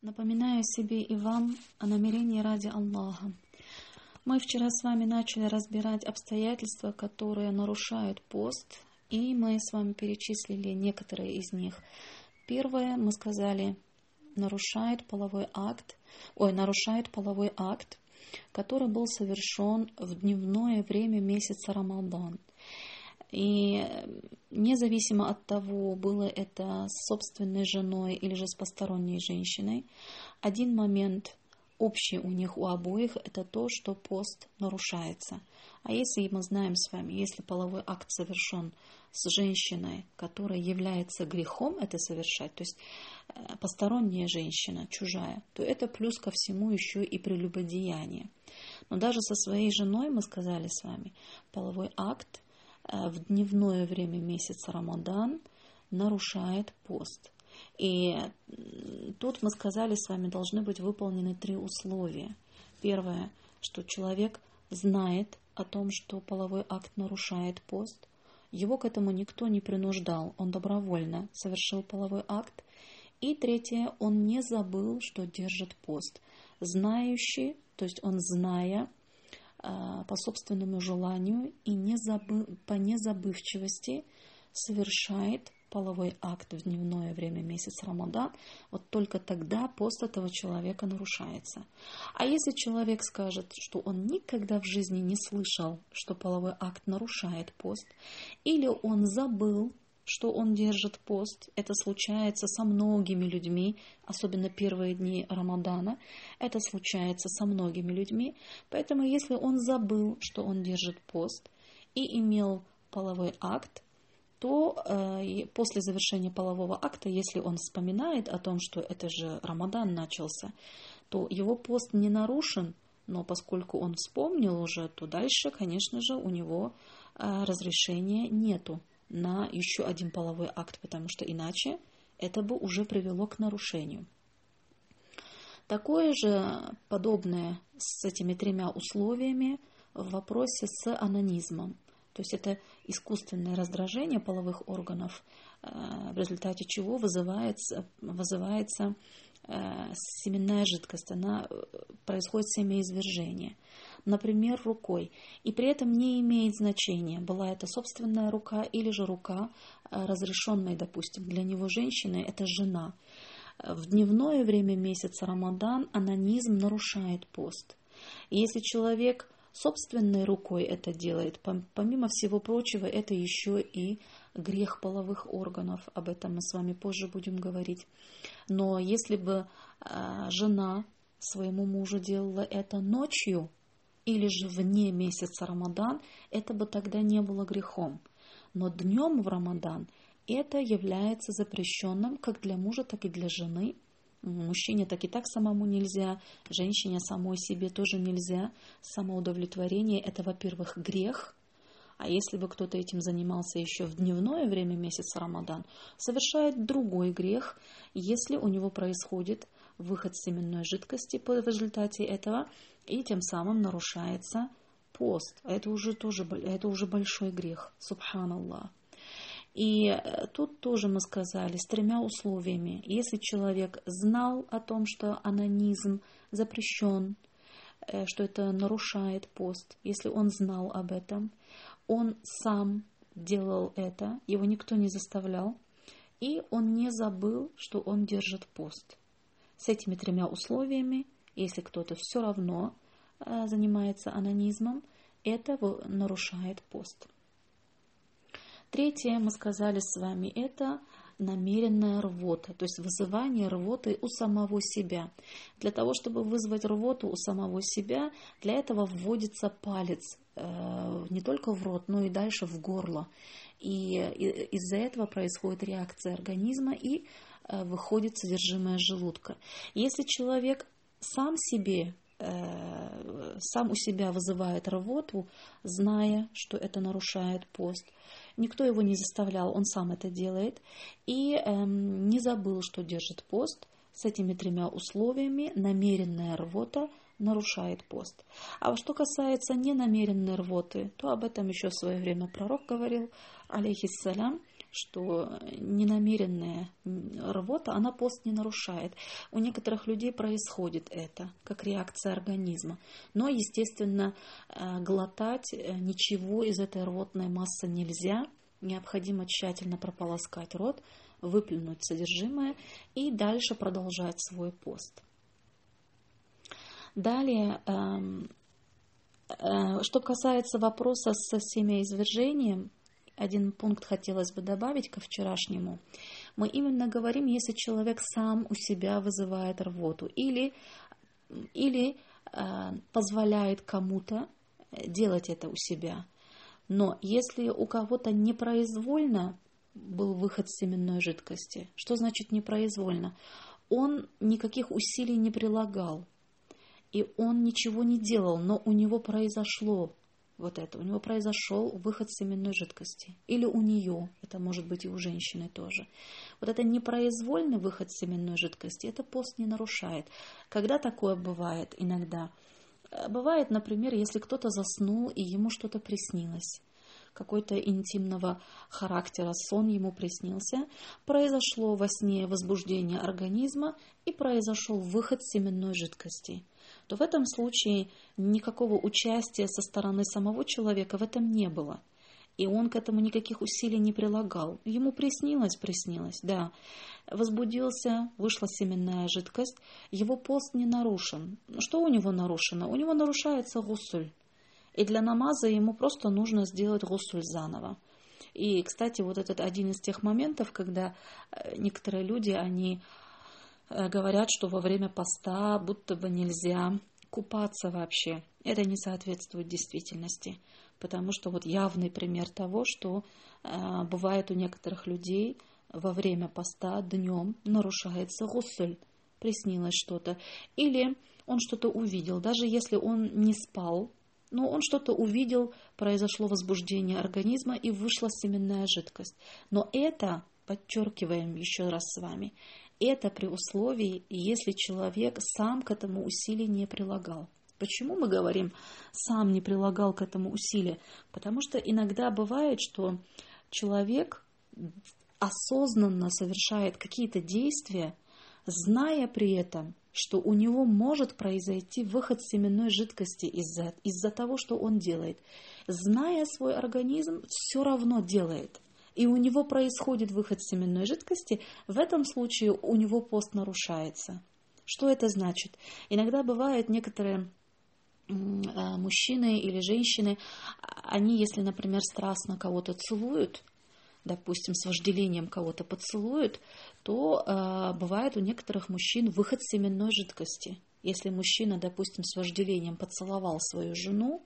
Напоминаю себе и вам о намерении ради Аллаха. Мы вчера с вами начали разбирать обстоятельства, которые нарушают пост, и мы с вами перечислили некоторые из них. Первое, мы сказали, нарушает половой акт, который был совершен в дневное время месяца Рамадан. И независимо от того, было это с собственной женой или же с посторонней женщиной, один момент общий у них у обоих – это то, что пост нарушается. А если мы знаем с вами, если половой акт совершен с женщиной, которая является грехом это совершать, то есть посторонняя женщина, чужая, то это плюс ко всему еще и прелюбодеяние. Но даже со своей женой, мы сказали с вами, половой акт в дневное время месяца Рамадан нарушает пост. И тут мы сказали с вами, должны быть выполнены 3 условия. Первое, что человек знает о том, что половой акт нарушает пост. Его к этому никто не принуждал, он добровольно совершил половой акт. И третье, он не забыл, что держит пост. Знающий, то есть он зная, по собственному желанию и по незабывчивости совершает половой акт в дневное время месяца Рамадан, вот только тогда пост этого человека нарушается. А если человек скажет, что он никогда в жизни не слышал, что половой акт нарушает пост, или он забыл, что он держит пост, это случается со многими людьми, особенно первые дни Рамадана, это случается со многими людьми, поэтому если он забыл, что он держит пост и имел половой акт, то после завершения полового акта, если он вспоминает о том, что это же Рамадан начался, то его пост не нарушен, но поскольку он вспомнил уже, то дальше, конечно же, у него разрешения нету на еще один половой акт, потому что иначе это бы уже привело к нарушению. Такое же подобное с этими 3 условиями в вопросе с онанизмом. То есть это искусственное раздражение половых органов, в результате чего вызывается семенная жидкость, происходит семяизвержение. Например, рукой. И при этом не имеет значения, была это собственная рука или же рука разрешенной, допустим, для него женщины, это жена. В дневное время месяца Рамадан онанизм нарушает пост. И если человек собственной рукой это делает, помимо всего прочего, это еще и грех половых органов. Об этом мы с вами позже будем говорить. Но если бы жена своему мужу делала это ночью или же вне месяца Рамадан, это бы тогда не было грехом. Но днем в Рамадан это является запрещенным как для мужа, так и для жены. Мужчине так и так самому нельзя, женщине самой себе тоже нельзя. Самоудовлетворение – это, во-первых, грех. А если бы кто-то этим занимался еще в дневное время месяца Рамадан, совершает другой грех, если у него происходит выход семенной жидкости в результате этого, и тем самым нарушается пост. Это уже большой грех, субханаллах. И тут тоже мы сказали с 3 условиями. Если человек знал о том, что онанизм запрещен, что это нарушает пост, если он знал об этом, он сам делал это, его никто не заставлял, и он не забыл, что он держит пост. С этими 3 условиями, если кто-то все равно занимается онанизмом, это нарушает пост. Третье, мы сказали с вами, это намеренная рвота, то есть вызывание рвоты у самого себя. Для того, чтобы вызвать рвоту у самого себя, для этого вводится палец не только в рот, но и дальше в горло. И из-за этого происходит реакция организма и выходит содержимое желудка. Если человек сам у себя вызывает рвоту, зная, что это нарушает пост, никто его не заставлял, он сам это делает, и не забыл, что держит пост, с этими 3 условиями намеренная рвота нарушает пост. А что касается ненамеренной рвоты, то об этом еще в свое время пророк говорил, алейхиссалям, что ненамеренная рвота, она пост не нарушает. У некоторых людей происходит это, как реакция организма. Но, естественно, глотать ничего из этой рвотной массы нельзя. Необходимо тщательно прополоскать рот, выплюнуть содержимое и дальше продолжать свой пост. Далее, что касается вопроса с семяизвержением, один пункт хотелось бы добавить ко вчерашнему. Мы именно говорим, если человек сам у себя вызывает рвоту или позволяет кому-то делать это у себя. Но если у кого-то непроизвольно был выход семенной жидкости, что значит непроизвольно? Он никаких усилий не прилагал, и он ничего не делал, но у него произошло вот это, у него произошел выход семенной жидкости. Или у нее, это может быть и у женщины тоже. Вот это непроизвольный выход семенной жидкости, это пост не нарушает. Когда такое бывает иногда? Бывает, например, если кто-то заснул и ему что-то приснилось, какой-то интимного характера сон ему приснился, произошло во сне возбуждение организма и произошел выход семенной жидкости, то в этом случае никакого участия со стороны самого человека в этом не было. И он к этому никаких усилий не прилагал. Ему приснилось, да. Возбудился, вышла семенная жидкость, его пост не нарушен. Что у него нарушено? У него нарушается гусуль. И для намаза ему просто нужно сделать гусуль заново. И, кстати, вот этот один из тех моментов, когда некоторые люди, они говорят, что во время поста будто бы нельзя купаться вообще. Это не соответствует действительности. Потому что вот явный пример того, что бывает у некоторых людей во время поста днем нарушается гусуль. Приснилось что-то. Или он что-то увидел. Даже если он не спал, но он что-то увидел, произошло возбуждение организма и вышла семенная жидкость. Но это, подчеркиваем еще раз с вами, это при условии, если человек сам к этому усилий не прилагал. Почему мы говорим, сам не прилагал к этому усилия? Потому что иногда бывает, что человек осознанно совершает какие-то действия, зная при этом, что у него может произойти выход семенной жидкости из-за того, что он делает. Зная свой организм, все равно делает. И у него происходит выход семенной жидкости, в этом случае у него пост нарушается. Что это значит? Иногда бывают некоторые мужчины или женщины, они, если, например, страстно кого-то целуют, допустим, с вожделением кого-то поцелуют, то бывает у некоторых мужчин выход семенной жидкости. Если мужчина, допустим, с вожделением поцеловал свою жену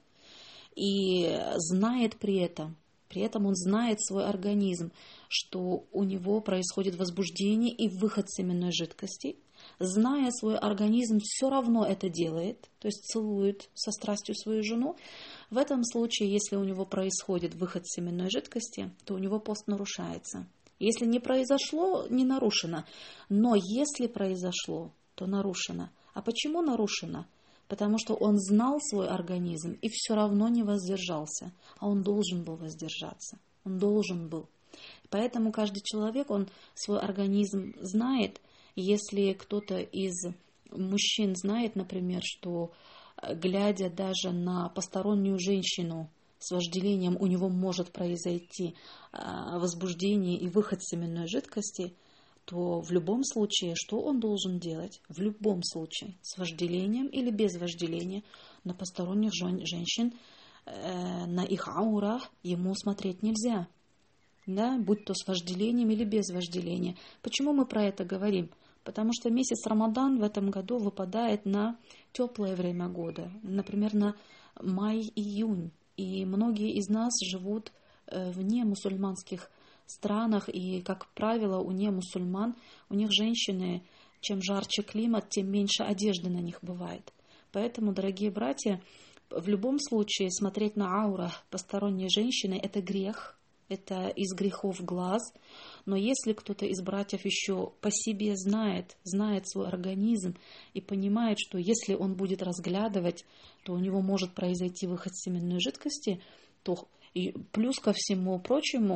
и знает при этом он знает свой организм, что у него происходит возбуждение и выход семенной жидкости, зная свой организм, все равно это делает, то есть целует со страстью свою жену, в этом случае, если у него происходит выход семенной жидкости, то у него пост нарушается. Если не произошло, не нарушено, но если произошло, то нарушено. А почему нарушено? Потому что он знал свой организм и все равно не воздержался. А он должен был воздержаться. Он должен был. Поэтому каждый человек, он свой организм знает. Если кто-то из мужчин знает, например, что глядя даже на постороннюю женщину с вожделением, у него может произойти возбуждение и выход семенной жидкости, то в любом случае, что он должен делать? В любом случае, с вожделением или без вожделения, на посторонних женщин, на их аурах ему смотреть нельзя. Да? Будь то с вожделением или без вожделения. Почему мы про это говорим? Потому что месяц Рамадан в этом году выпадает на теплое время года, например, на май-июнь. И многие из нас живут вне мусульманских странах, и, как правило, у немусульман, у них женщины, чем жарче климат, тем меньше одежды на них бывает. Поэтому, дорогие братья, в любом случае смотреть на ауру посторонней женщины – это грех, это из грехов глаз. Но если кто-то из братьев еще по себе знает свой организм и понимает, что если он будет разглядывать, то у него может произойти выход семенной жидкости, то и плюс ко всему прочему,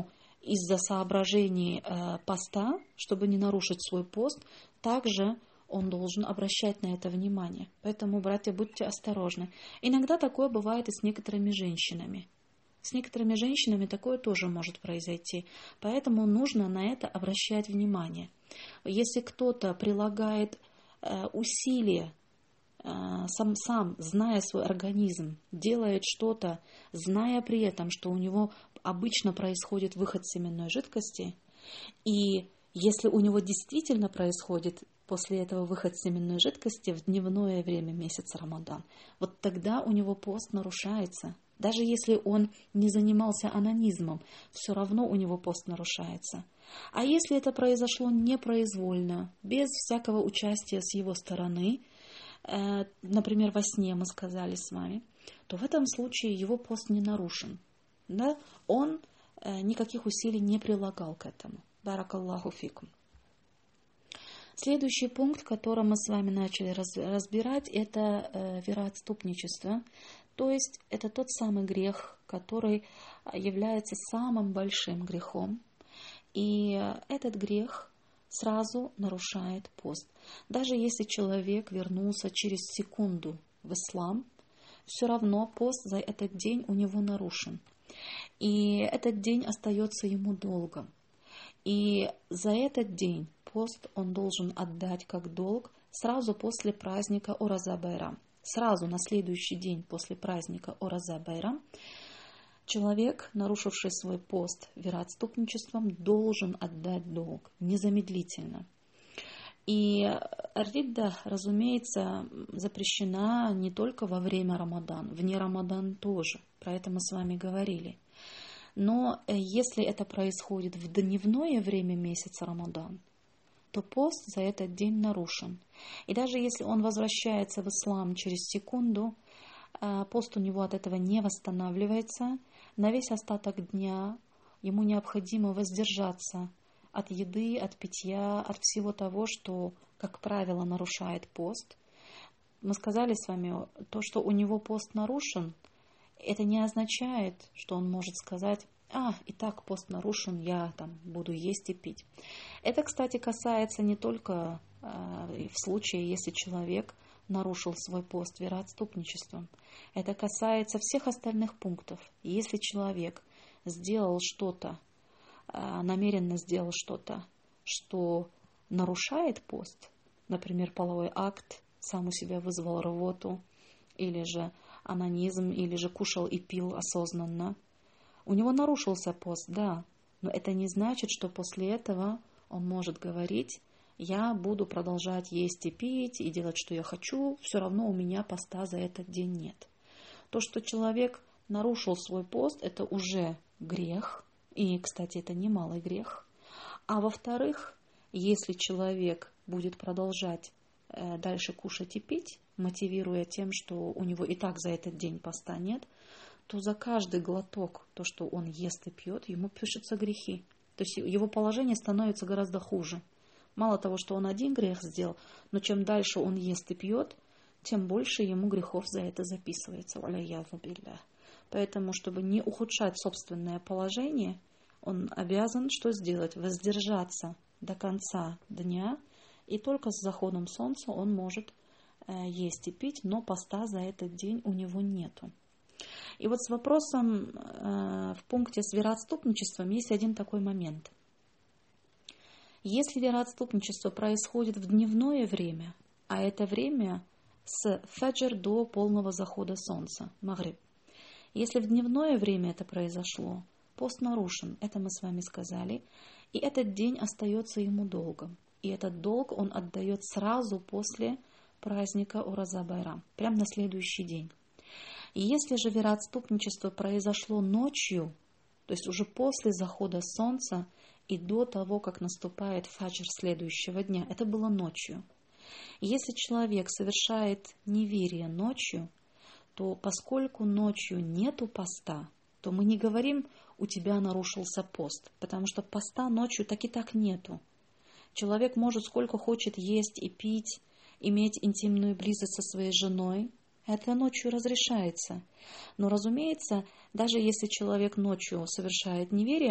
из-за соображений поста, чтобы не нарушить свой пост, также он должен обращать на это внимание. Поэтому, братья, будьте осторожны. Иногда такое бывает и с некоторыми женщинами. С некоторыми женщинами такое тоже может произойти. Поэтому нужно на это обращать внимание. Если кто-то прилагает усилия, сам, зная свой организм, делает что-то, зная при этом, что у него обычно происходит выход семенной жидкости, и если у него действительно происходит после этого выход семенной жидкости в дневное время месяца Рамадан, вот тогда у него пост нарушается. Даже если он не занимался онанизмом, все равно у него пост нарушается. А если это произошло непроизвольно, без всякого участия с его стороны, например, во сне мы сказали с вами, то в этом случае его пост не нарушен. Да? Он никаких усилий не прилагал к этому. Баракаллаху фикум. Следующий пункт, который мы с вами начали разбирать, это вероотступничество. То есть это тот самый грех, который является самым большим грехом. И этот грех сразу нарушает пост. Даже если человек вернулся через секунду в ислам, все равно пост за этот день у него нарушен. И этот день остается ему долгом. И за этот день пост он должен отдать как долг сразу после праздника Ораза Байрам. Сразу на следующий день после праздника Ораза Байрам человек, нарушивший свой пост вероотступничеством, должен отдать долг незамедлительно. И ридда, разумеется, запрещена не только во время Рамадан, вне Рамадан тоже. Про это мы с вами говорили. Но если это происходит в дневное время месяца Рамадан, то пост за этот день нарушен. И даже если он возвращается в ислам через секунду, пост у него от этого не восстанавливается. На весь остаток дня ему необходимо воздержаться от еды, от питья, от всего того, что, как правило, нарушает пост. Мы сказали с вами, то, что у него пост нарушен, это не означает, что он может сказать: и так пост нарушен, я буду есть и пить. Это, кстати, касается не только в случае, если человек нарушил свой пост вероотступничеством. Это касается всех остальных пунктов. Если человек сделал что-то, намеренно сделал что-то, что нарушает пост, например, половой акт, сам у себя вызвал рвоту, или же онанизм, или же кушал и пил осознанно, у него нарушился пост, да, но это не значит, что после этого он может говорить: я буду продолжать есть и пить, и делать, что я хочу, все равно у меня поста за этот день нет. То, что человек нарушил свой пост, это уже грех, и, кстати, это немалый грех. А во-вторых, если человек будет продолжать дальше кушать и пить, мотивируя тем, что у него и так за этот день поста нет, то за каждый глоток, то, что он ест и пьет, ему пишутся грехи. То есть его положение становится гораздо хуже. Мало того, что он один грех сделал, но чем дальше он ест и пьет, тем больше ему грехов за это записывается. Поэтому, чтобы не ухудшать собственное положение, он обязан что сделать? Воздержаться до конца дня, и только с заходом солнца он может есть и пить, но поста за этот день у него нету. И вот с вопросом в пункте с вероотступничеством есть один такой момент. Если вероотступничество происходит в дневное время, а это время с фаджр до полного захода солнца, магриб. Если в дневное время это произошло, пост нарушен, это мы с вами сказали, и этот день остается ему долгом. И этот долг он отдает сразу после праздника Ораза Байрам, прямо на следующий день. И если же вероотступничество произошло ночью, то есть уже после захода солнца и до того, как наступает фаджр следующего дня, это было ночью. И если человек совершает неверие ночью, то поскольку ночью нету поста, то мы не говорим: у тебя нарушился пост, потому что поста ночью так и так нету. Человек может сколько хочет есть и пить, иметь интимную близость со своей женой, это ночью разрешается. Но, разумеется, даже если человек ночью совершает неверие,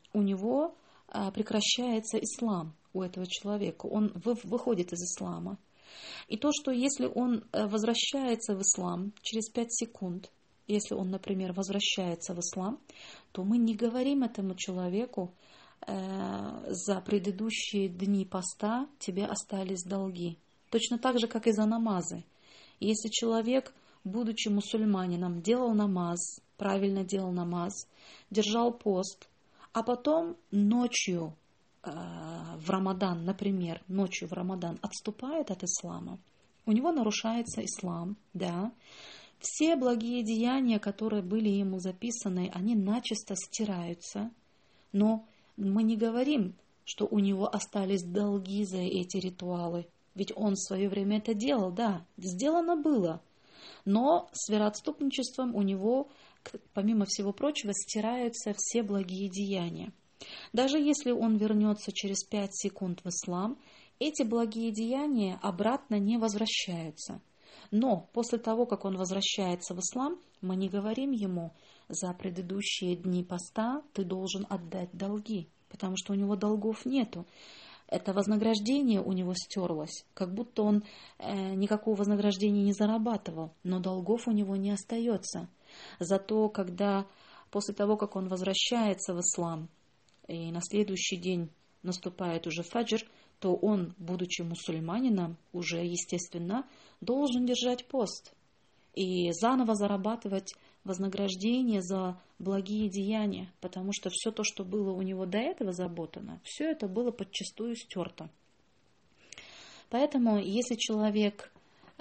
у него прекращается ислам у этого человека. Он выходит из ислама. И то, что если он возвращается в ислам через 5 секунд, если он, например, возвращается в ислам, то мы не говорим этому человеку: за предыдущие дни поста тебе остались долги. Точно так же, как и за намазы. Если человек, будучи мусульманином, делал намаз, правильно делал намаз, держал пост, а потом ночью в Рамадан, например, ночью в Рамадан отступает от ислама, у него нарушается ислам, да. Все благие деяния, которые были ему записаны, они начисто стираются, но мы не говорим, что у него остались долги за эти ритуалы, ведь он в свое время это делал, да, сделано было, но с вероотступничеством у него, помимо всего прочего, стираются все благие деяния. Даже если он вернется через 5 секунд в ислам, эти благие деяния обратно не возвращаются. Но после того, как он возвращается в ислам, мы не говорим ему: за предыдущие дни поста ты должен отдать долги, потому что у него долгов нету. Это вознаграждение у него стерлось, как будто он никакого вознаграждения не зарабатывал, но долгов у него не остается. Зато когда после того, как он возвращается в ислам, и на следующий день наступает уже фаджр, то он, будучи мусульманином, уже, естественно, должен держать пост и заново зарабатывать вознаграждение за благие деяния, потому что все то, что было у него до этого заработано, все это было подчистую стерто. Поэтому, если человек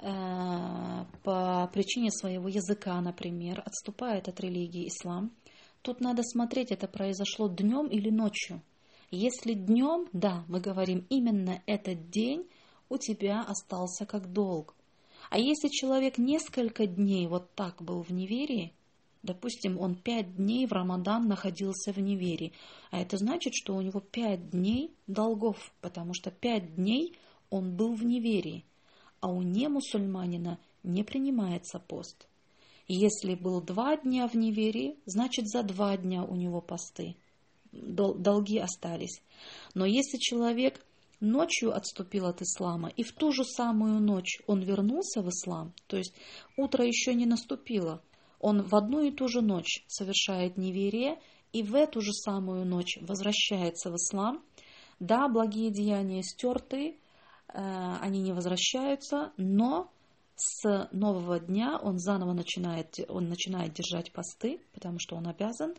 по причине своего языка, например, отступает от религии ислам, тут надо смотреть, это произошло днем или ночью. Если днем, да, мы говорим, именно этот день у тебя остался как долг. А если человек несколько дней вот так был в неверии, допустим, он 5 дней в Рамадан находился в неверии, а это значит, что у него 5 дней долгов, потому что 5 дней он был в неверии, а у немусульманина не принимается пост. Если был 2 дня в неверии, значит за 2 дня у него посты, долги остались. Но если человек ночью отступил от ислама, и в ту же самую ночь он вернулся в ислам, то есть утро еще не наступило, он в одну и ту же ночь совершает неверие, и в эту же самую ночь возвращается в ислам, да, благие деяния стерты, они не возвращаются, но с нового дня он заново начинает держать посты, потому что он обязан,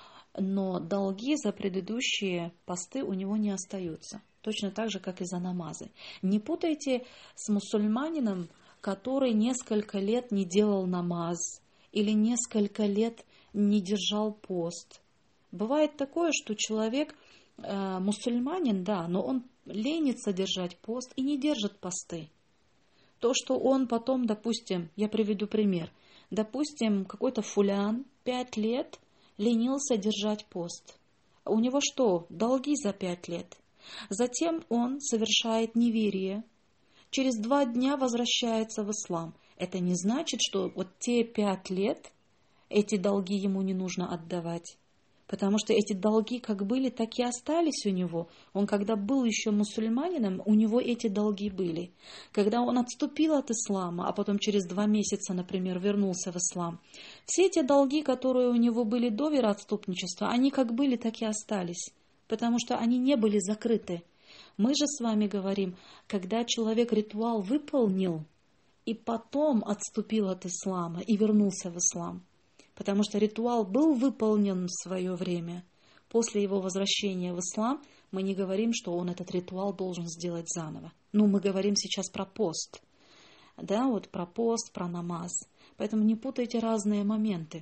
но долги за предыдущие посты у него не остаются. Точно так же, как и за намазы. Не путайте с мусульманином, который несколько лет не делал намаз или несколько лет не держал пост. Бывает такое, что человек мусульманин, да, но он ленится держать пост и не держит посты. То, что он потом, допустим, я приведу пример, допустим, какой-то фулян 5 лет ленился держать пост. У него что? Долги за 5 лет. Затем он совершает неверие. Через 2 дня возвращается в ислам. Это не значит, что вот те 5 лет эти долги ему не нужно отдавать. Потому что эти долги как были, так и остались у него. Он когда был еще мусульманином, у него эти долги были. Когда он отступил от ислама, а потом через 2 месяца, например, вернулся в ислам, все эти долги, которые у него были до вероотступничества, они как были, так и остались. Потому что они не были закрыты. Мы же с вами говорим, когда человек ритуал выполнил и потом отступил от ислама и вернулся в ислам. Потому что ритуал был выполнен в свое время. После его возвращения в ислам мы не говорим, что он этот ритуал должен сделать заново. Мы говорим сейчас про пост. Да, вот про пост, про намаз. Поэтому не путайте разные моменты.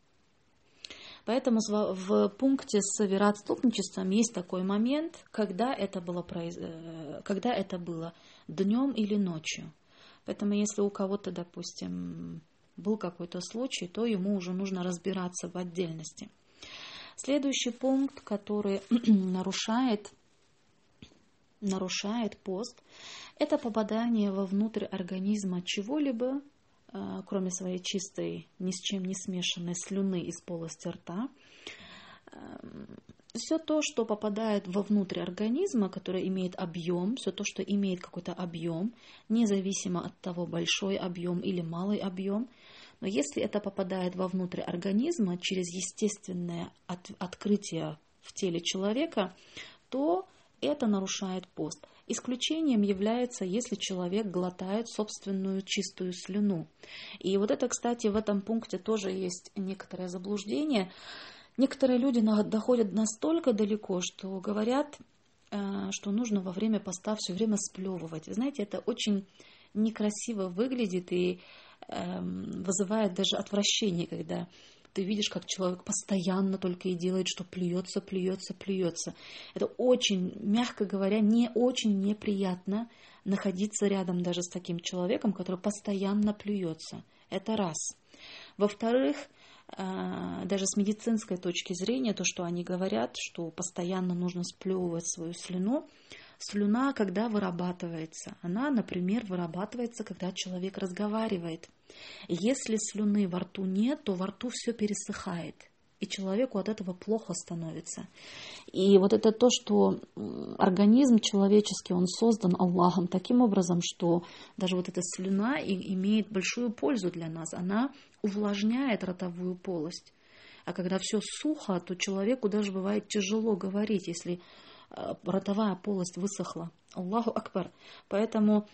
Поэтому в пункте с вероотступничеством есть такой момент, когда это было днем или ночью. Поэтому если у кого-то, допустим, был какой-то случай, то ему уже нужно разбираться в отдельности. Следующий пункт, который нарушает пост, это попадание вовнутрь организма чего-либо, кроме своей чистой, ни с чем не смешанной слюны из полости рта. Все то, что попадает вовнутрь организма, которое имеет объем, все то, что имеет какой-то объем, независимо от того, большой объем или малый объем, но если это попадает вовнутрь организма через естественное открытие в теле человека, то это нарушает пост. Исключением является, если человек глотает собственную чистую слюну. И вот это, кстати, в этом пункте тоже есть некоторое заблуждение. Некоторые люди доходят настолько далеко, что говорят, что нужно во время поста все время сплевывать. Вы знаете, это очень некрасиво выглядит и вызывает даже отвращение, когда ты видишь, как человек постоянно только и делает, что плюется, плюется, плюется. Это очень, мягко говоря, не очень неприятно находиться рядом даже с таким человеком, который постоянно плюется. Это раз. Во-вторых, даже с медицинской точки зрения, то, что они говорят, что постоянно нужно сплевывать свою слюну, слюна, когда вырабатывается? Она, например, вырабатывается, когда человек разговаривает. Если слюны во рту нет, то во рту все пересыхает, и человеку от этого плохо становится. И вот это то, что организм человеческий, он создан Аллахом таким образом, что даже вот эта слюна имеет большую пользу для нас. Она увлажняет ротовую полость. А когда все сухо, то человеку даже бывает тяжело говорить, если ротовая полость высохла. Аллаху Акбар. Поэтому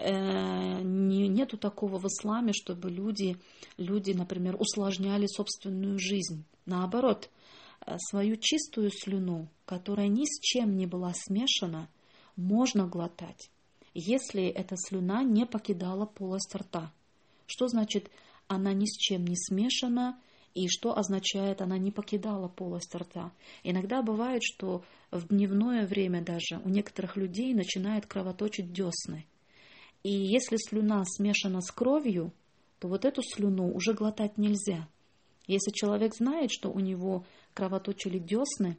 нету такого в исламе, чтобы люди, например, усложняли собственную жизнь. Наоборот, свою чистую слюну, которая ни с чем не была смешана, можно глотать, если эта слюна не покидала полость рта. Что значит она ни с чем не смешана? И что означает, она не покидала полость рта? Иногда бывает, что в дневное время даже у некоторых людей начинает кровоточить десны. И если слюна смешана с кровью, то вот эту слюну уже глотать нельзя. Если человек знает, что у него кровоточили десны,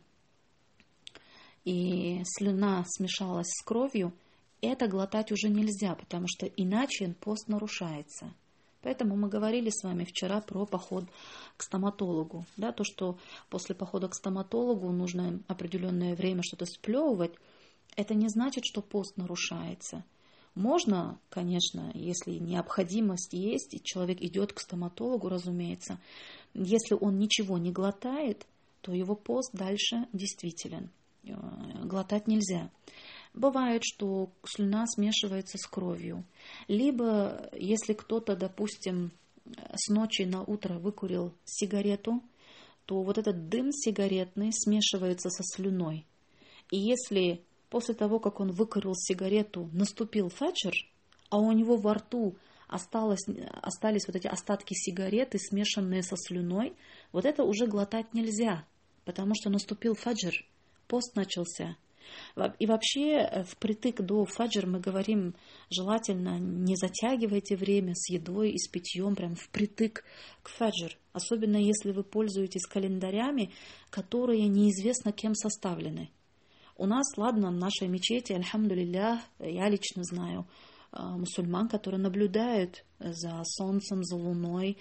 и слюна смешалась с кровью, это глотать уже нельзя, потому что иначе пост нарушается. Поэтому мы говорили с вами вчера про поход к стоматологу. Да, то, что после похода к стоматологу нужно определенное время что-то сплевывать, это не значит, что пост нарушается. Можно, конечно, если необходимость есть, и человек идет к стоматологу, разумеется, если он ничего не глотает, то его пост дальше действителен. Глотать нельзя. Бывает, что слюна смешивается с кровью. Либо, если кто-то, допустим, с ночи на утро выкурил сигарету, то вот этот дым сигаретный смешивается со слюной. И если после того, как он выкурил сигарету, наступил фаджр, а у него во рту остались вот эти остатки сигареты, смешанные со слюной, вот это уже глотать нельзя, потому что наступил фаджр, пост начался. И вообще впритык до фаджр мы говорим, желательно не затягивайте время с едой и с питьем прям впритык к фаджр. Особенно если вы пользуетесь календарями, которые неизвестно кем составлены. У нас, ладно, в нашей мечети, альхамдулиллях, я лично знаю мусульман, которые наблюдают за солнцем, за луной,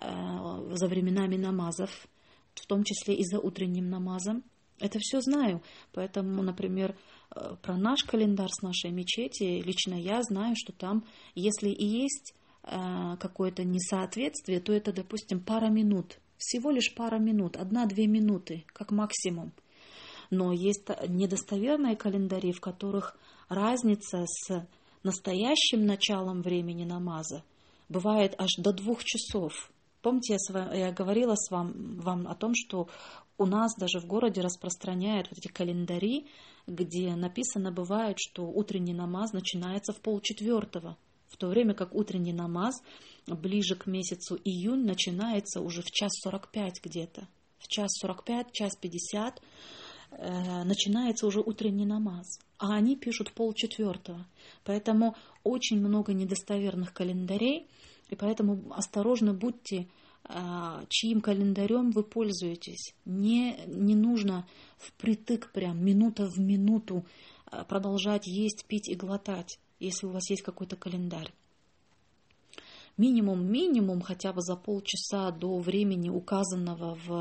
за временами намазов, в том числе и за утренним намазом. Это все знаю. Поэтому, например, про наш календарь с нашей мечети, лично я знаю, что там, если и есть какое-то несоответствие, то это, допустим, пара минут. Всего лишь пара минут, 1-2 минуты, как максимум. Но есть недостоверные календари, в которых разница с настоящим началом времени намаза бывает аж до 2 часов. Помните, я говорила вам о том, что у нас даже в городе распространяют вот эти календари, где написано бывает, что утренний намаз начинается в 3:30, в то время как утренний намаз ближе к месяцу июнь начинается уже в 1:45 где-то. В 1:45, 1:50 начинается уже утренний намаз, а они пишут 3:30. Поэтому очень много недостоверных календарей, и поэтому осторожно будьте, чьим календарем вы пользуетесь. Не нужно впритык прям минута в минуту продолжать есть, пить и глотать, если у вас есть какой-то календарь. Минимум хотя бы за полчаса до времени, указанного в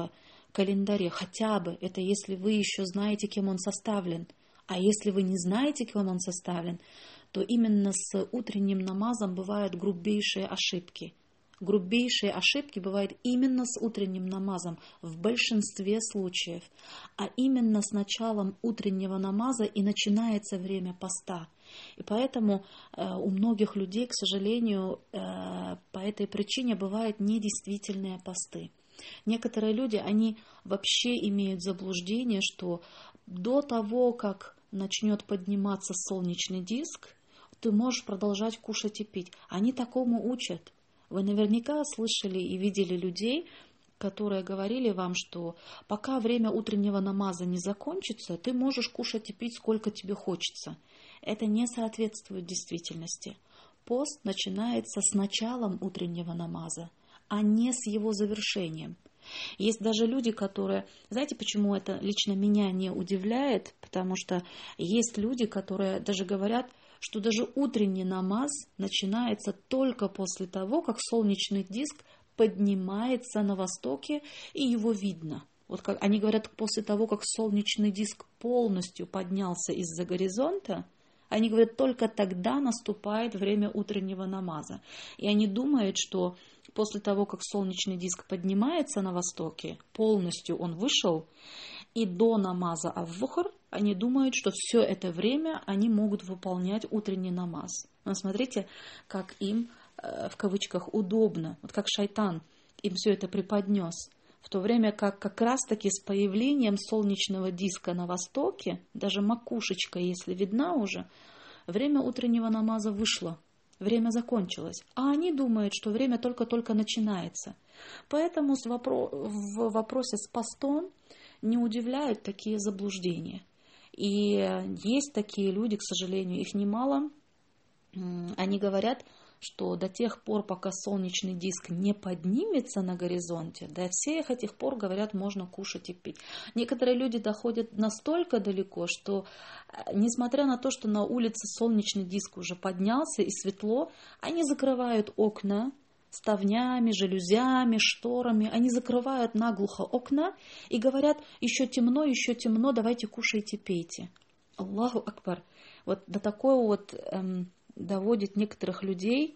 календаре, хотя бы, это если вы еще знаете, кем он составлен. А если вы не знаете, кем он составлен, то именно с утренним намазом бывают грубейшие ошибки. Грубейшие ошибки бывают именно с утренним намазом в большинстве случаев. А именно с началом утреннего намаза и начинается время поста. И поэтому у многих людей, к сожалению, по этой причине бывают недействительные посты. Некоторые люди, они вообще имеют заблуждение, что до того, как начнет подниматься солнечный диск, ты можешь продолжать кушать и пить. Они такому учат. Вы наверняка слышали и видели людей, которые говорили вам, что пока время утреннего намаза не закончится, ты можешь кушать и пить сколько тебе хочется. Это не соответствует действительности. Пост начинается с началом утреннего намаза, а не с его завершением. Есть даже люди, которые... Знаете, почему это лично меня не удивляет? Потому что есть люди, которые даже говорят, что даже утренний намаз начинается только после того, как солнечный диск поднимается на востоке, и его видно. Вот как они говорят, после того, как солнечный диск полностью поднялся из-за горизонта, они говорят, только тогда наступает время утреннего намаза. И они думают, что после того, как солнечный диск поднимается на востоке, полностью он вышел, и до намаза ав-вухр, они думают, что все это время они могут выполнять утренний намаз. Но смотрите, как им, в кавычках, удобно, вот как шайтан им все это преподнес. В то время как раз-таки с появлением солнечного диска на востоке, даже макушечка, если видна уже, время утреннего намаза вышло, время закончилось. А они думают, что время только-только начинается. Поэтому в вопросе с постом не удивляют такие заблуждения. И есть такие люди, к сожалению, их немало. Они говорят, что до тех пор, пока солнечный диск не поднимется на горизонте, до всех этих пор, говорят, можно кушать и пить. Некоторые люди доходят настолько далеко, что, несмотря на то, что на улице солнечный диск уже поднялся и светло, они закрывают окна ставнями, жалюзями, шторами, они закрывают наглухо окна и говорят, еще темно, давайте кушайте, пейте. Аллаху Акбар. Вот до такого вот доводит некоторых людей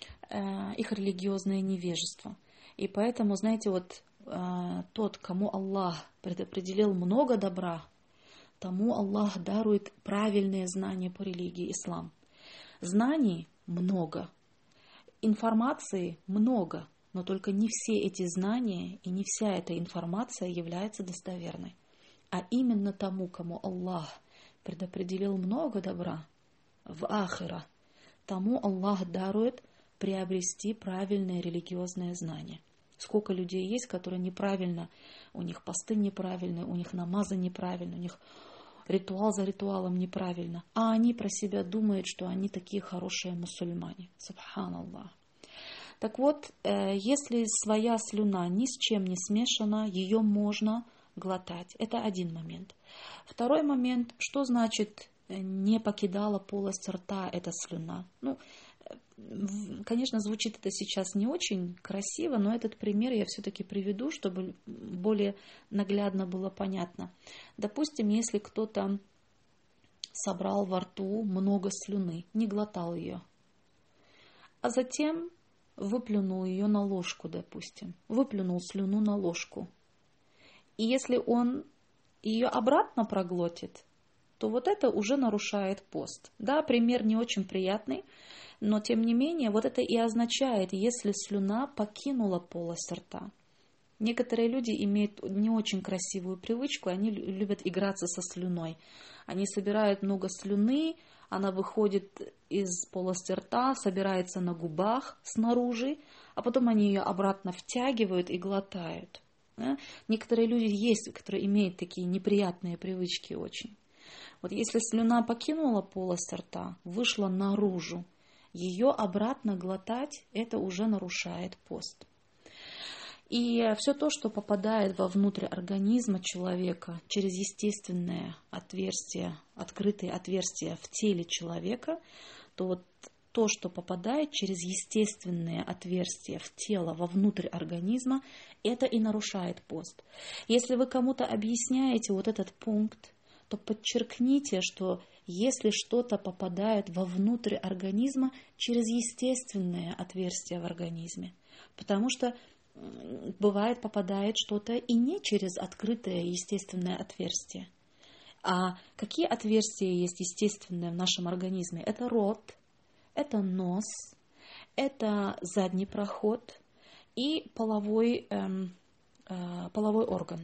их религиозное невежество. И поэтому, знаете, вот тот, кому Аллах предопределил много добра, тому Аллах дарует правильные знания по религии ислам. Знаний много, информации много, но только не все эти знания и не вся эта информация является достоверной. А именно тому, кому Аллах предопределил много добра в ахира, тому Аллах дарует приобрести правильное религиозное знание. Сколько людей есть, которые неправильно, у них посты неправильные, у них намазы неправильные, у них ритуал за ритуалом неправильно, а они про себя думают, что они такие хорошие мусульмане. Субханаллах. Так вот, если своя слюна ни с чем не смешана, ее можно глотать. Это один момент. Второй момент, что значит не покидала полость рта эта слюна? Ну, конечно, звучит это сейчас не очень красиво, но этот пример я все-таки приведу, чтобы более наглядно было понятно. Допустим, если кто-то собрал во рту много слюны, не глотал ее, а затем выплюнул ее на ложку, допустим, выплюнул слюну на ложку. И если он ее обратно проглотит, то вот это уже нарушает пост. Да, пример не очень приятный, но тем не менее, вот это и означает, если слюна покинула полость рта. Некоторые люди имеют не очень красивую привычку, они любят играться со слюной. Они собирают много слюны, она выходит из полости рта, собирается на губах снаружи, а потом они ее обратно втягивают и глотают. Да? Некоторые люди есть, которые имеют такие неприятные привычки очень. Вот если слюна покинула полость рта, вышла наружу, ее обратно глотать, это уже нарушает пост. И все то, что попадает вовнутрь организма человека через естественное отверстие, открытые отверстия в теле человека, то вот то, что попадает через естественные отверстия в тело, вовнутрь организма, это и нарушает пост. Если вы кому-то объясняете вот этот пункт, то подчеркните, что если что-то попадает вовнутрь организма через естественные отверстия в организме, потому что бывает попадает что-то и не через открытое естественное отверстие. А какие отверстия есть естественные в нашем организме? Это рот, это нос, это задний проход и половой орган.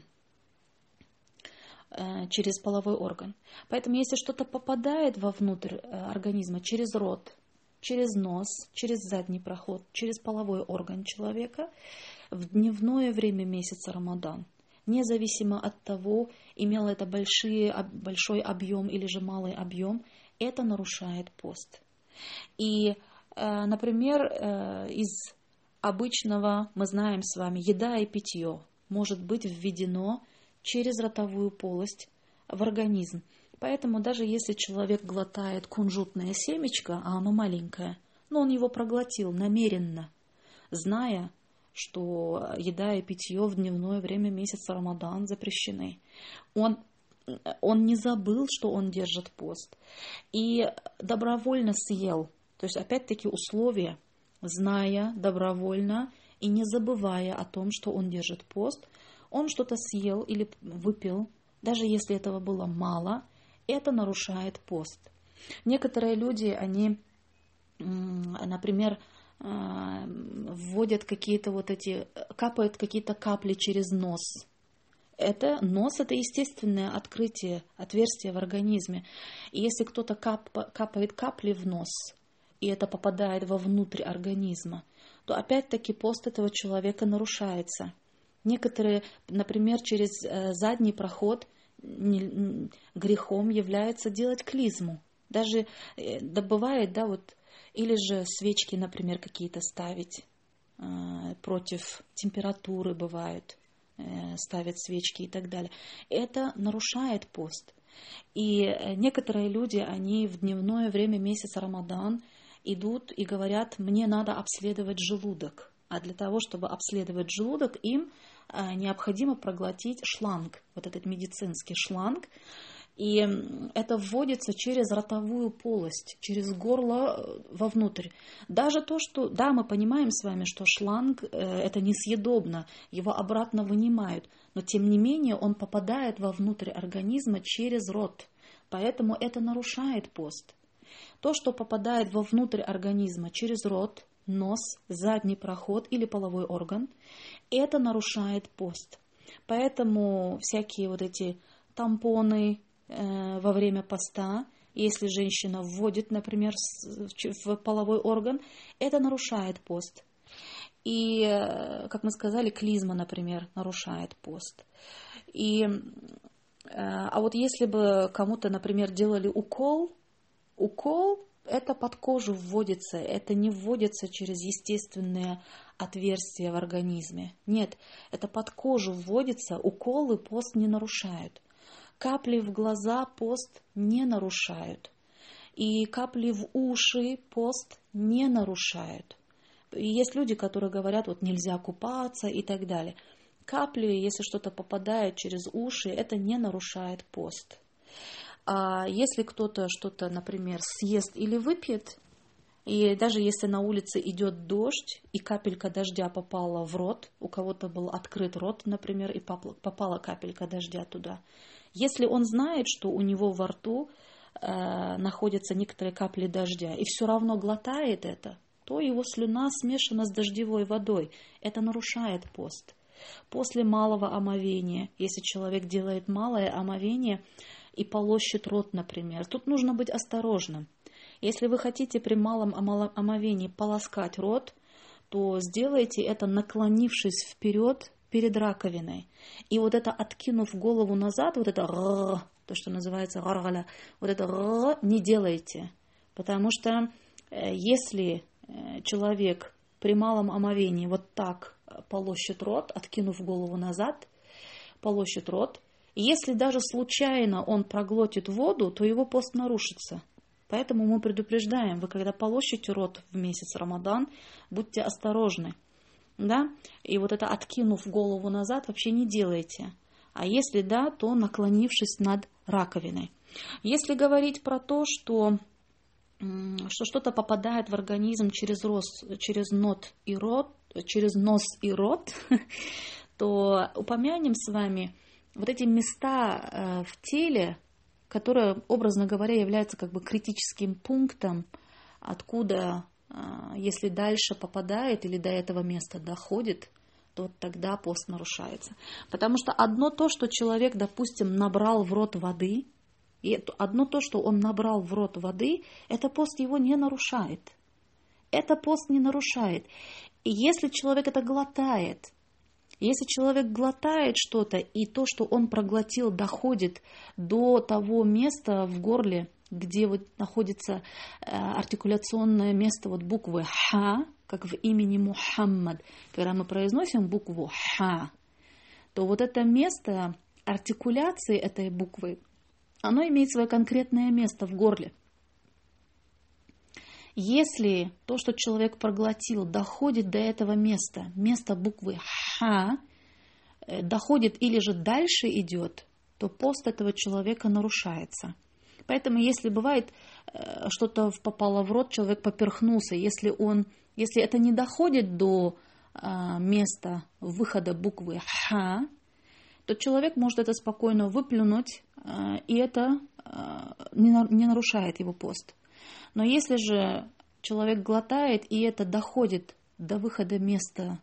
Через половой орган. Поэтому если что-то попадает вовнутрь организма через рот, через нос, через задний проход, через половой орган человека, в дневное время месяца Рамадан, независимо от того, имел это большой объем или же малый объем, это нарушает пост. И, например, из обычного, мы знаем с вами, еда и питье может быть введено через ротовую полость в организм. Поэтому даже если человек глотает кунжутное семечко, а оно маленькое, но он его проглотил намеренно, зная, что еда и питье в дневное время месяца Рамадан запрещены. Он не забыл, что он держит пост. И добровольно съел. То есть, опять-таки, условия, зная добровольно и не забывая о том, что он держит пост, он что-то съел или выпил, даже если этого было мало, это нарушает пост. Некоторые люди, они, например, вводят какие-то капают какие-то капли через нос. Нос – это естественное отверстие в организме. И если кто-то капает капли в нос, и это попадает вовнутрь организма, то опять-таки пост этого человека нарушается. Некоторые, например, через задний проход грехом является делать клизму. Даже бывает, или же свечки, например, какие-то ставить против температуры бывают, ставят свечки и так далее. Это нарушает пост. И некоторые люди, они в дневное время месяца Рамадан идут и говорят, мне надо обследовать желудок. А для того, чтобы обследовать желудок, им необходимо проглотить шланг, вот этот медицинский шланг, и это вводится через ротовую полость, через горло вовнутрь. Даже то, что, да, мы понимаем с вами, что шланг это несъедобно, его обратно вынимают, но тем не менее он попадает вовнутрь организма через рот, поэтому это нарушает пост. То, что попадает вовнутрь организма через рот, нос, задний проход или половой орган, это нарушает пост. Поэтому всякие эти тампоны во время поста, если женщина вводит, например, в половой орган, это нарушает пост. И, как мы сказали, клизма, например, нарушает пост. А вот если бы кому-то, например, делали укол это под кожу вводится, это не вводится через естественные отверстия в организме. Нет, это под кожу вводится, уколы пост не нарушают. Капли в глаза пост не нарушают. И капли в уши пост не нарушают. И есть люди, которые говорят, нельзя купаться и так далее. Капли, если что-то попадает через уши, это не нарушает пост. А если кто-то что-то, например, съест или выпьет, и даже если на улице идет дождь, и капелька дождя попала в рот, у кого-то был открыт рот, например, и попала капелька дождя туда, если он знает, что у него во рту находятся некоторые капли дождя, и все равно глотает это, то его слюна смешана с дождевой водой. Это нарушает пост. После малого омовения, если человек делает малое омовение и полощет рот, например, тут нужно быть осторожным. Если вы хотите при малом омовении полоскать рот, то сделайте это, наклонившись вперед перед раковиной. И это откинув голову назад, то, что называется гаргаля, это не делайте. Потому что если человек при малом омовении так полощет рот, откинув голову назад, полощет рот, и если даже случайно он проглотит воду, то его пост нарушится. Поэтому мы предупреждаем, вы когда полощете рот в месяц Рамадан, будьте осторожны. Да? И вот это откинув голову назад вообще не делайте. А если да, то наклонившись над раковиной. Если говорить про то, что что-то попадает в организм через нос и рот, то упомянем с вами вот эти места в теле, которые, образно говоря, являются как бы критическим пунктом, откуда, если дальше попадает или до этого места доходит, то тогда пост нарушается. Потому что одно то, что человек, допустим, набрал в рот воды, и одно то, что он набрал в рот воды, это пост его не нарушает. Это пост не нарушает. И если человек это глотает, если человек глотает что-то, и то, что он проглотил, доходит до того места в горле, где вот находится артикуляционное место вот буквы «ха», как в имени Мухаммад, когда мы произносим букву «ха», то вот это место артикуляции этой буквы, оно имеет свое конкретное место в горле. Если то, что человек проглотил, доходит до этого места буквы «ха», доходит или же дальше идет, то пост этого человека нарушается. Поэтому, если бывает, что-то попало в рот, человек поперхнулся, если это не доходит до места выхода буквы «ха», то человек может это спокойно выплюнуть, и это не нарушает его пост. Но если же человек глотает, и это доходит до места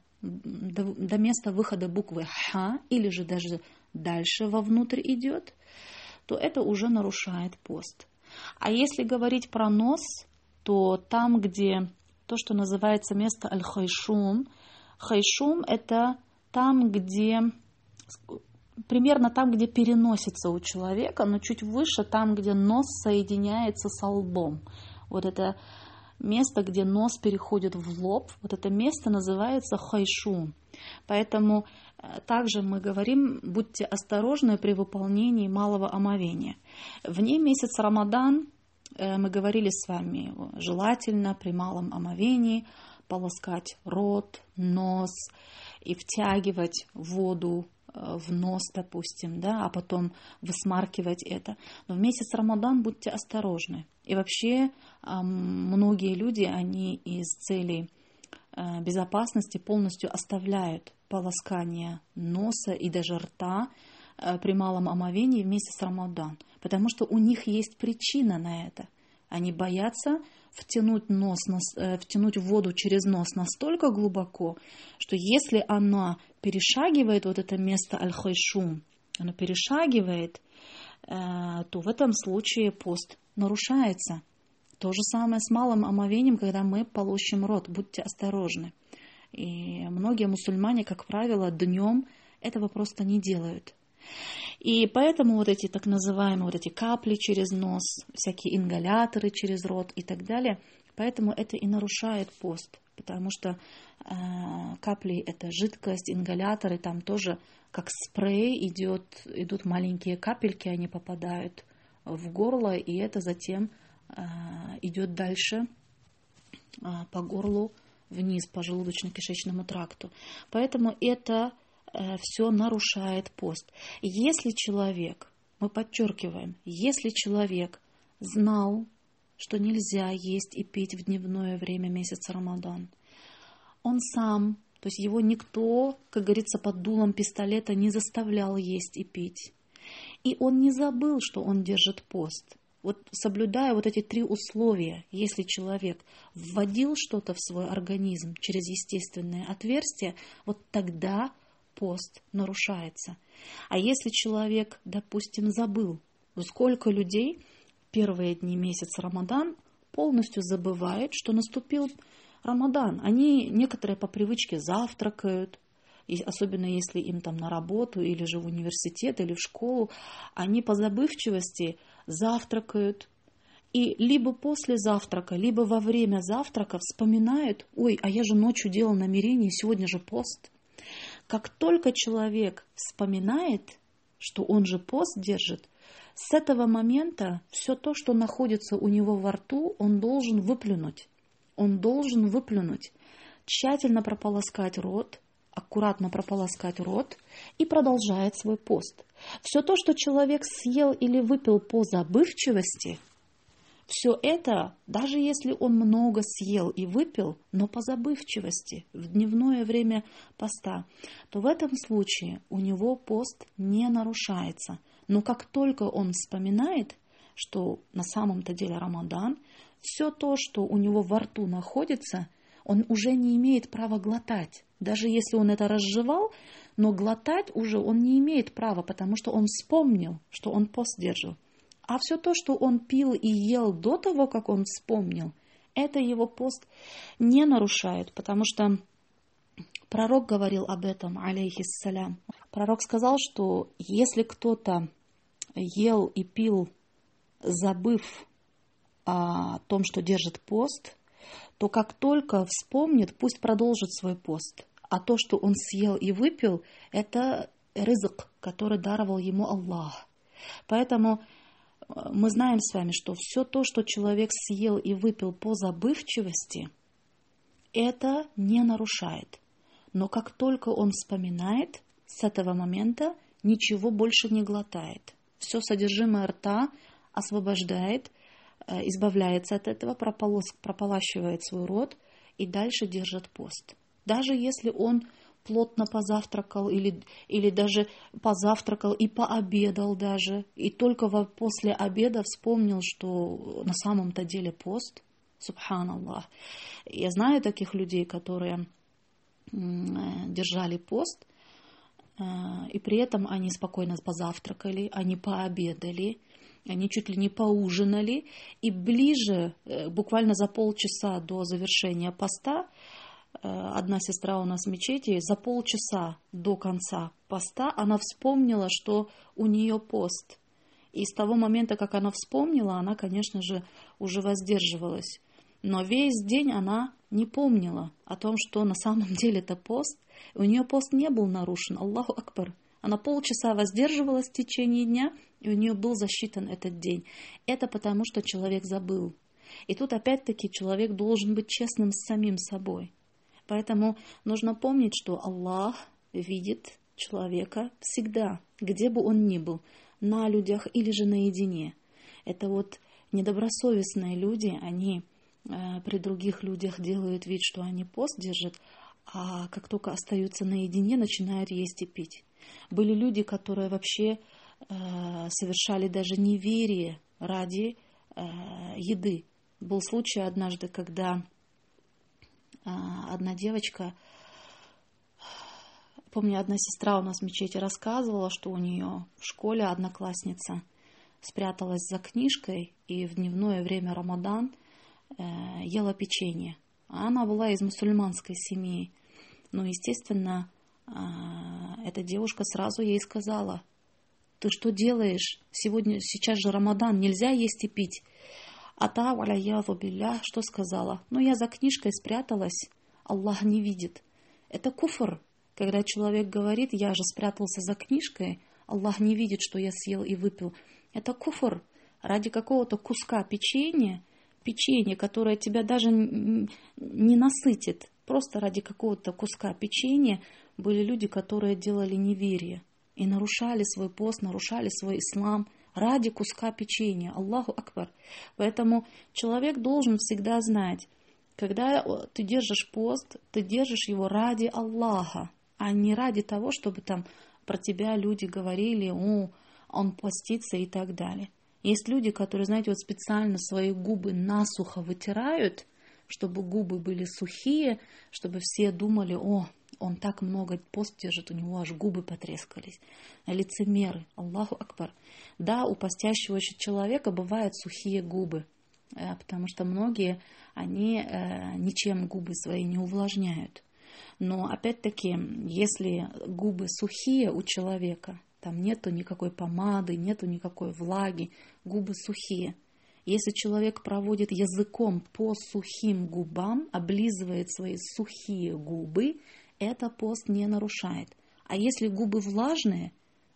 выхода буквы «ха», или же даже дальше вовнутрь идет, то это уже нарушает пост. А если говорить про нос, то там, где то, что называется место аль-хайшум, хайшум — это там, где примерно там, где переносится у человека, но чуть выше, там, где нос соединяется со лбом. Вот это место, где нос переходит в лоб, вот это место называется хайшум. Поэтому также мы говорим, будьте осторожны при выполнении малого омовения. Вне месяца Рамадан мы говорили с вами, желательно при малом омовении полоскать рот, нос и втягивать воду в нос, допустим, да, а потом высмаркивать это. Но в месяц Рамадан будьте осторожны. И вообще многие люди, они из целей безопасности полностью оставляют полоскание носа и даже рта при малом омовении в месяц Рамадан, потому что у них есть причина на это. Они боятся втянуть воду через нос настолько глубоко, что если она перешагивает вот это место аль-хайшум, она перешагивает, то в этом случае пост нарушается. То же самое с малым омовением, когда мы полощем рот. Будьте осторожны. И многие мусульмане, как правило, днем этого просто не делают. И поэтому вот эти так называемые вот эти капли через нос, всякие ингаляторы через рот и так далее, поэтому это и нарушает пост. Потому что капли — это жидкость, ингаляторы, там тоже как спрей идут маленькие капельки, они попадают в горло, и это затем идет дальше по горлу вниз, по желудочно-кишечному тракту. Поэтому это все нарушает пост. Если человек, мы подчеркиваем, если человек знал, что нельзя есть и пить в дневное время месяца Рамадан, он сам, то есть его никто, как говорится, под дулом пистолета не заставлял есть и пить. И он не забыл, что он держит пост. Вот соблюдая вот эти 3 условия, если человек вводил что-то в свой организм через естественное отверстие, вот тогда пост нарушается. А если человек, допустим, забыл, сколько людей первые дни месяца Рамадан полностью забывают, что наступил Рамадан. Они некоторые по привычке завтракают, и особенно если им там на работу или же в университет или в школу, они по забывчивости завтракают. И либо после завтрака, либо во время завтрака вспоминают: ой, а я же ночью делал намерение, сегодня же пост. Как только человек вспоминает, что он же пост держит, с этого момента все то, что находится у него во рту, он должен выплюнуть. Он должен выплюнуть. Тщательно прополоскать рот, аккуратно прополоскать рот и продолжает свой пост. Все то, что человек съел или выпил по забывчивости, все это, даже если он много съел и выпил, но по забывчивости, в дневное время поста, то в этом случае у него пост не нарушается. Но как только он вспоминает, что на самом-то деле Рамадан, все то, что у него во рту находится, он уже не имеет права глотать. Даже если он это разжевал, но глотать уже он не имеет права, потому что он вспомнил, что он пост держал. А все то, что он пил и ел до того, как он вспомнил, это его пост не нарушает, потому что пророк говорил об этом, алейхиссалям. Пророк сказал, что если кто-то ел и пил, забыв о том, что держит пост, то как только вспомнит, пусть продолжит свой пост. А то, что он съел и выпил, это рызык, который даровал ему Аллах. Поэтому мы знаем с вами, что все то, что человек съел и выпил по забывчивости, это не нарушает. Но как только он вспоминает, с этого момента ничего больше не глотает. Все содержимое рта освобождает, избавляется от этого, прополащивает свой рот и дальше держит пост. Даже если он плотно позавтракал или даже позавтракал и пообедал даже, и только после обеда вспомнил, что на самом-то деле пост, субханаллах. Я знаю таких людей, которые держали пост, и при этом они спокойно позавтракали, они пообедали, они чуть ли не поужинали, и ближе, буквально за полчаса до завершения поста, одна сестра у нас в мечети, за полчаса до конца поста она вспомнила, что у нее пост. И с того момента, как она вспомнила, она, конечно же, уже воздерживалась. Но весь день она не помнила о том, что на самом деле это пост. У нее пост не был нарушен. Аллаху Акбар. Она полчаса воздерживалась в течение дня, и у нее был засчитан этот день. Это потому, что человек забыл. И тут опять-таки человек должен быть честным с самим собой. Поэтому нужно помнить, что Аллах видит человека всегда, где бы он ни был, на людях или же наедине. Это вот недобросовестные люди, они при других людях делают вид, что они пост держат, а как только остаются наедине, начинают есть и пить. Были люди, которые вообще совершали даже неверие ради еды. Был случай однажды, когда одна девочка, помню, одна сестра у нас в мечети рассказывала, что у нее в школе одноклассница спряталась за книжкой и в дневное время Рамадан ела печенье. Она была из мусульманской семьи. Но, естественно, эта девушка сразу ей сказала: «Ты что делаешь? Сейчас же Рамадан, нельзя есть и пить». А та, валяязу билля, что сказала? Я за книжкой спряталась, Аллах не видит. Это куфр. Когда человек говорит: я же спрятался за книжкой, Аллах не видит, что я съел и выпил. Это куфр. Ради какого-то куска печенья, которое тебя даже не насытит, просто ради какого-то куска печенья были люди, которые делали неверие и нарушали свой пост, нарушали свой ислам ради куска печенья. Аллаху Акбар. Поэтому человек должен всегда знать, когда ты держишь пост, ты держишь его ради Аллаха, а не ради того, чтобы там про тебя люди говорили: он постится и так далее. Есть люди, которые, знаете, специально свои губы насухо вытирают, чтобы губы были сухие, чтобы все думали: он так много пост держит, у него аж губы потрескались. Лицемеры. Аллаху Акбар. Да, у постящегося человека бывают сухие губы, потому что многие, они ничем губы свои не увлажняют. Но опять-таки, если губы сухие у человека, там нету никакой помады, нету никакой влаги, губы сухие. Если человек проводит языком по сухим губам, облизывает свои сухие губы, это пост не нарушает. А если губы влажные,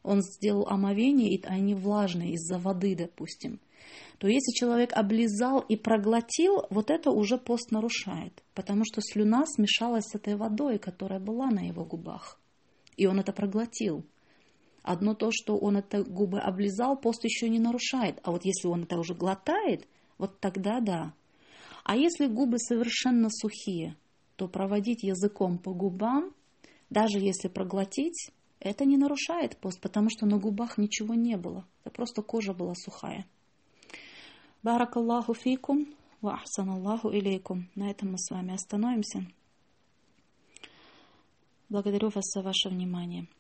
он сделал омовение, и они влажные из-за воды, допустим, то если человек облизал и проглотил, вот это уже пост нарушает, потому что слюна смешалась с этой водой, которая была на его губах, и он это проглотил. Одно то, что он это губы облизал, пост еще не нарушает, а вот если он это уже глотает, вот тогда да. А если губы совершенно сухие, то проводить языком по губам, даже если проглотить, это не нарушает пост, потому что на губах ничего не было. Это просто кожа была сухая. Баракаллаху фикум ва ахсаналлаху илейкум. На этом мы с вами остановимся. Благодарю вас за ваше внимание.